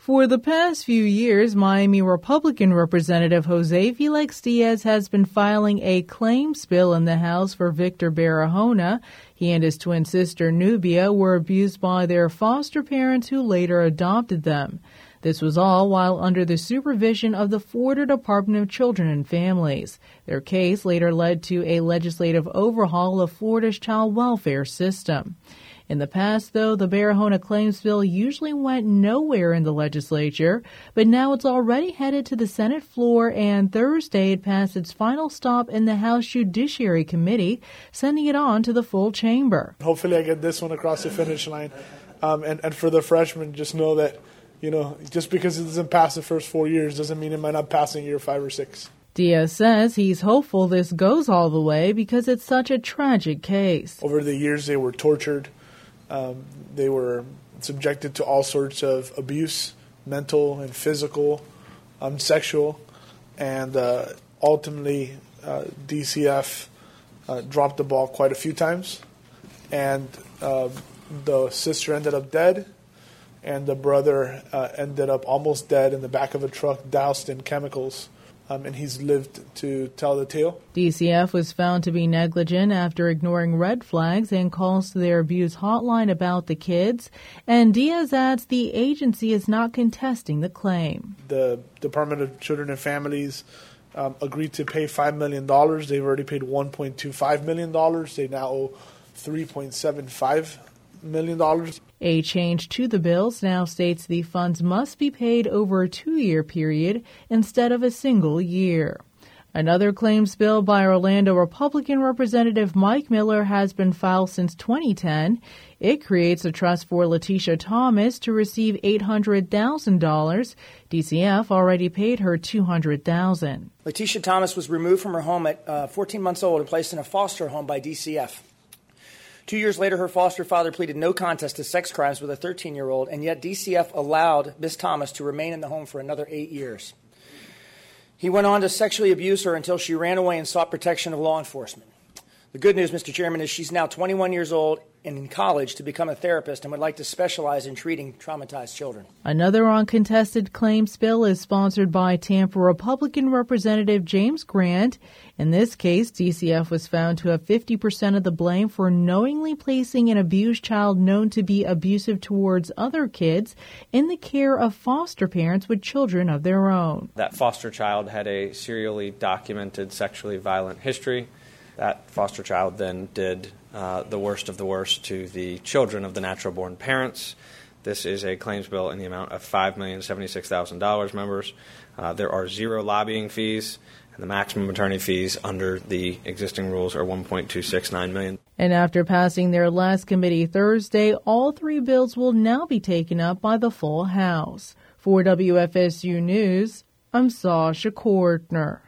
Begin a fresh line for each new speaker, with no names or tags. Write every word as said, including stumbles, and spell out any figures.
For the past few years, Miami Republican Representative Jose Felix Diaz has been filing a claims bill in the House for Victor Barahona. He and his twin sister Nubia were abused by their foster parents who later adopted them. This was all while under the supervision of the Florida Department of Children and Families. Their case later led to a legislative overhaul of Florida's child welfare system. In the past, though, the Barahona Claims Bill usually went nowhere in the legislature, but now it's already headed to the Senate floor, and Thursday it passed its final stop in the House Judiciary Committee, sending it on to the full chamber.
Hopefully I get this one across the finish line. Um, and, and for the freshmen, just know that, you know, just because it doesn't pass the first four years doesn't mean it might not pass in year five or six.
Diaz says he's hopeful this goes all the way because it's such a tragic case.
Over the years, they were tortured. Um, they were subjected to all sorts of abuse, mental and physical, um, sexual, and uh, ultimately uh, D C F uh, dropped the ball quite a few times, and uh, the sister ended up dead, and the brother uh, ended up almost dead in the back of a truck, doused in chemicals. Um, and he's lived to tell the tale.
D C F was found to be negligent after ignoring red flags and calls to their abuse hotline about the kids. And Diaz adds the agency is not contesting the claim.
The Department of Children and Families um, agreed to pay five million dollars. They've already paid one point two five million dollars. They now owe three point seven five million dollars.
A change to the bills now states the funds must be paid over a two-year period instead of a single year. Another claims bill by Orlando Republican Representative Mike Miller has been filed since twenty ten. It creates a trust for Letitia Thomas to receive eight hundred thousand dollars. D C F already paid her two hundred thousand dollars.
Letitia Thomas was removed from her home at uh, fourteen months old and placed in a foster home by D C F. Two years later, her foster father pleaded no contest to sex crimes with a thirteen-year-old, and yet D C F allowed Miz Thomas to remain in the home for another eight years. He went on to sexually abuse her until she ran away and sought protection of law enforcement. The good news, Mister Chairman, is she's now twenty-one years old and in college to become a therapist and would like to specialize in treating traumatized children.
Another uncontested claims bill is sponsored by Tampa Republican Representative James Grant. In this case, D C F was found to have fifty percent of the blame for knowingly placing an abused child known to be abusive towards other kids in the care of foster parents with children of their own.
That foster child had a serially documented sexually violent history. That foster child then did uh, the worst of the worst to the children of the natural-born parents. This is a claims bill in the amount of five million seventy-six thousand dollars, members. Uh, there are zero lobbying fees, and the maximum attorney fees under the existing rules are one point two six nine million dollars.
And after passing their last committee Thursday, all three bills will now be taken up by the full House. For W F S U News, I'm Sasha Kortner.